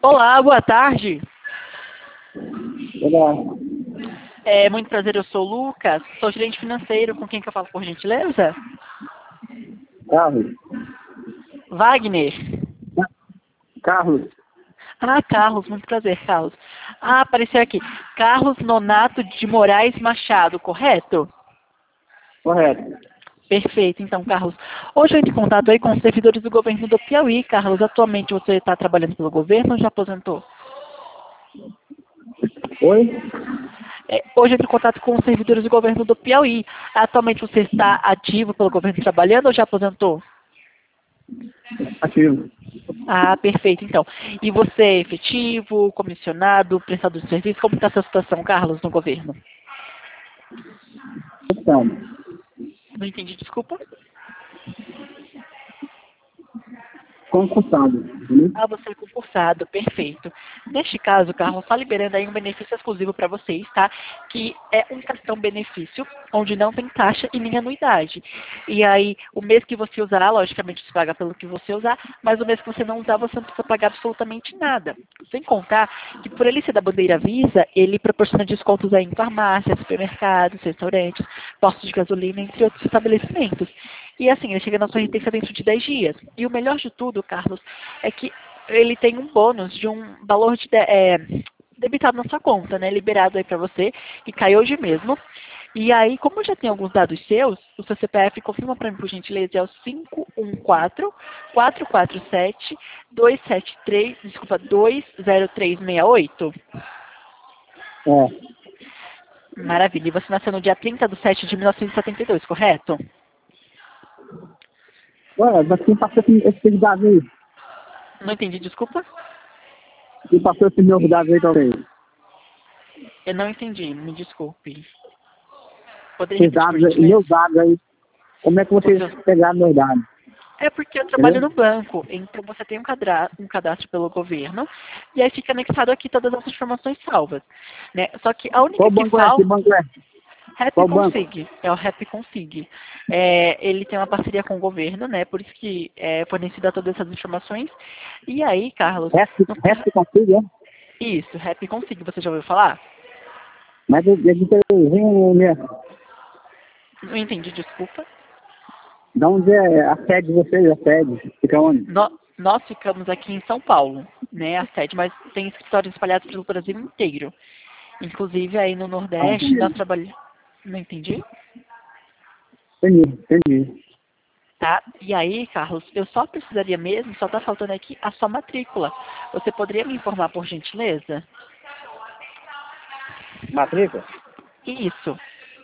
Olá, boa tarde. Olá, Muito prazer, eu sou o Lucas, sou gerente financeiro, com quem que eu falo, por gentileza? Carlos. Wagner. Carlos, Ah, Carlos, muito prazer, Carlos. Ah, apareceu aqui. Carlos Nonato de Moraes Machado, correto? correto. Perfeito, então, Carlos. Hoje eu entro em contato aí com os servidores do governo do Piauí. Carlos, atualmente você está trabalhando pelo governo ou já aposentou? Oi? Hoje eu entro em contato com os servidores do governo do Piauí. Atualmente você está ativo pelo governo trabalhando ou já aposentou? Ativo. Ah, perfeito, então. E você é efetivo, comissionado, prestador de serviço? Como está a sua situação, Carlos, no governo? Então, Não entendi, desculpa. concursado. Né? Ah, você é concursado, perfeito. Neste caso, Carlos, está liberando aí um benefício exclusivo para vocês, tá? Que é um cartão benefício, onde não tem taxa e nem anuidade. E aí, o mês que você usar, logicamente você paga pelo que você usar, mas o mês que você não usar, você não precisa pagar absolutamente nada. Sem contar que por ele ser da bandeira Visa, ele proporciona descontos aí em farmácias, supermercados, restaurantes, postos de gasolina, entre outros estabelecimentos. E assim, ele chega na sua retenção dentro de 10 dias. E o melhor de tudo, Carlos, é que ele tem um bônus de um valor debitado na sua conta, né? Liberado aí para você, que cai hoje mesmo. E aí, como já tem alguns dados seus, o seu CPF, confirma para mim, por gentileza, é o 514-447-273, desculpa, 20368. É. Maravilha. E você nasceu no dia 30/7/1972, correto? Ué, mas quem passou esse dado aí? Não entendi, desculpa. Quem passou esse novo dado aí também? Eu não entendi, me desculpe. Poderia Esses repetir, por dados, gentileza? meus dados aí. Como é que Os vocês seus. pegaram meus dados? É porque eu trabalho Entendeu? no banco, então você tem um cadastro pelo governo, e aí fica anexado aqui todas as informações salvas, né? Só que a única Qual que banco é? Que falta, banco é? Qual banco? RapConsig, é o RapConsig. Ele tem uma parceria com o governo, né? Por isso que é fornecida todas essas informações. E aí, Carlos, no Resta consigo, é? isso, RapConsig, você já ouviu falar? Mas eu tenho mesmo. Não entendi, desculpa. Da onde é a sede de vocês? A sede? Fica onde? Nós ficamos aqui em São Paulo, né, a sede, mas tem escritórios espalhados pelo Brasil inteiro. Inclusive aí no Ah, Nordeste nós entendi. trabalhamos. Não entendi? Entendi. Tá? E aí, Carlos, eu só precisaria mesmo, só tá faltando aqui a sua matrícula. Você poderia me informar por gentileza? Matrícula? Isso.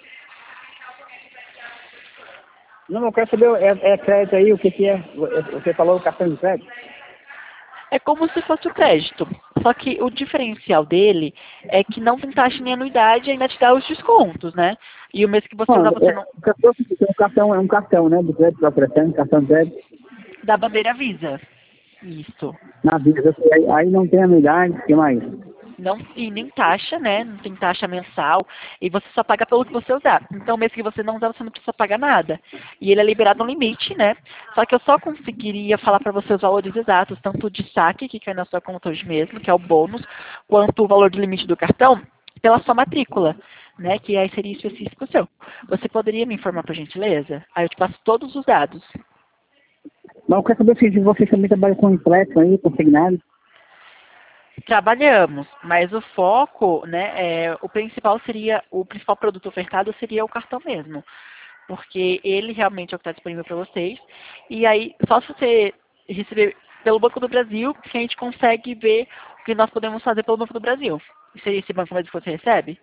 Não, eu quero saber, é crédito aí, o que que é? Você falou cartão de crédito? É como se fosse o crédito. Só que o diferencial dele é que não tem taxa nem anuidade e ainda te dá os descontos, né? E o mês que você Não, usar, você não. é um cartão, né, de crédito, oferecendo cartão de crédito Da bandeira Visa. Isso. na vida. Aí não tem anuidade, o que mais? Não, e nem taxa, né? Não tem taxa mensal. E você só paga pelo que você usar. Então, mês que você não usar, você não precisa pagar nada. E ele é liberado no limite, né? Só que eu só conseguiria falar para você os valores exatos, tanto de saque, que cai na sua conta hoje mesmo, que é o bônus, quanto o valor do limite do cartão, pela sua matrícula, né? Que aí seria específico seu. Você poderia me informar, por gentileza? Aí eu te passo todos os dados. Mas eu quero saber se vocês também trabalham com empréstimo aí, consignado. Trabalhamos, mas o foco, né, o principal produto ofertado seria o cartão mesmo, porque ele realmente é o que está disponível para vocês. E aí, só se você receber pelo Banco do Brasil, que a gente consegue ver o que nós podemos fazer pelo Banco do Brasil. Seria esse banco mesmo que você recebe?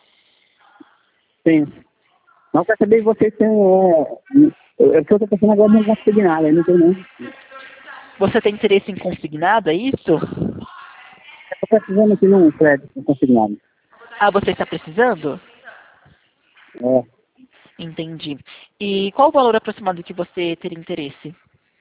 Sim. Mas eu quero saber se vocês têm, eu estou pensando agora no consignado, aí não tem não. Você tem interesse em consignado, é isso? Eu estou precisando aqui num crédito consignado. Ah, você está precisando? É, Entendi. E qual o valor aproximado que você teria interesse?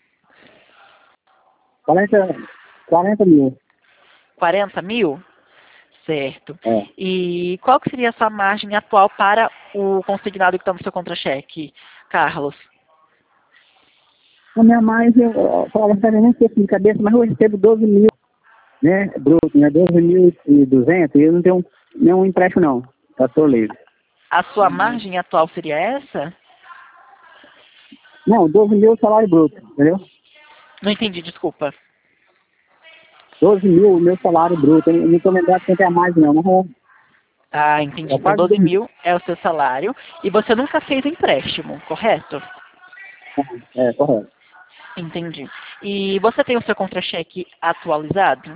40 mil. 40 mil? Certo. É. E qual que seria a sua margem atual para o consignado que está no seu contra-cheque, Carlos? A minha mais, eu falo, não sei nem se de cabeça, mas eu recebo 12 mil. né? Bruto, né? 12.200 e eu não tenho nenhum empréstimo não. Tá tô livre. A sua margem atual seria essa? Não, 12 mil salário bruto, entendeu? Não entendi, desculpa. 12 mil meu salário bruto. Eu não tô lembrado quanto é a mais não, mas Ah, entendi. é Então quase 12 2 mil. mil é o seu salário e você nunca fez empréstimo, correto? É, correto. Entendi. E você tem o seu contra-cheque atualizado?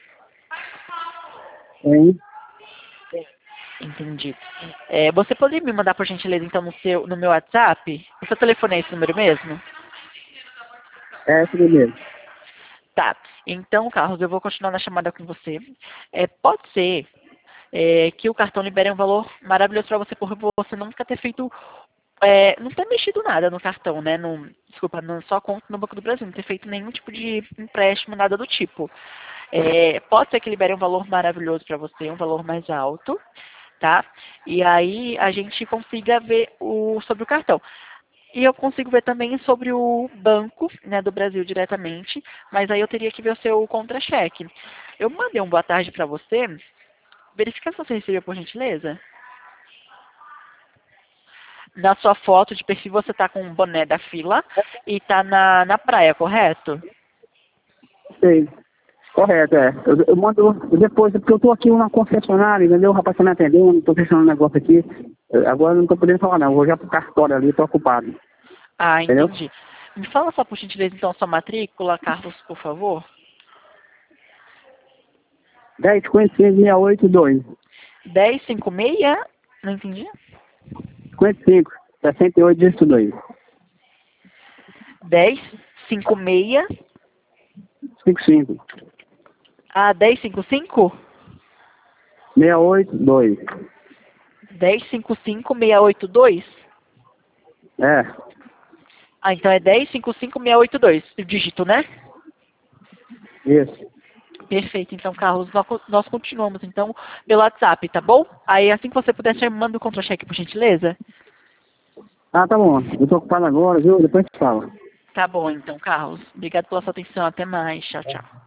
Hein? Entendi. Você poderia me mandar, por gentileza, então, no meu WhatsApp? O seu telefone é esse número mesmo? É, isso mesmo. Tá. Então, Carlos, eu vou continuar na chamada com você. Pode ser que o cartão libere um valor maravilhoso para você, por você nunca ter feito, não ter mexido nada no cartão, né? Desculpa, não só conta no Banco do Brasil, não ter feito nenhum tipo de empréstimo, nada do tipo. Pode ser que libere um valor maravilhoso para você, um valor mais alto, tá? E aí a gente consiga ver sobre o cartão. E eu consigo ver também sobre o banco, né, do Brasil diretamente, mas aí eu teria que ver o seu contra-cheque. Eu mandei um boa tarde para você. Verifica se você recebeu, por gentileza. Na sua foto de perfil você tá com um boné da fila e tá na praia, correto? Sei. Correto, é. Eu mando depois, porque eu tô aqui na concessionária, entendeu? O rapaz tá me atendendo, tô fechando um negócio aqui. Agora eu não tô podendo falar não, eu vou já pro cartório ali, tô ocupado. Ah, Entendeu? entendi. Me fala só, por gentileza, então, sua matrícula, Carlos, por favor. 10,55,682. 1056? Não entendi. 55, 68, dígito 2. 1056. 55, Ah, 1055? 682. 1055-682? É, Ah, então é 1055-682, o dígito, né? isso. Perfeito. Então, Carlos, nós continuamos, então, pelo WhatsApp, tá bom? Aí, assim que você puder, você me manda o contra-cheque, por gentileza. Ah, tá bom. Eu tô ocupado agora, viu? Depois a gente fala. Tá bom, então, Carlos. Obrigado pela sua atenção. Até mais. Tchau, tchau.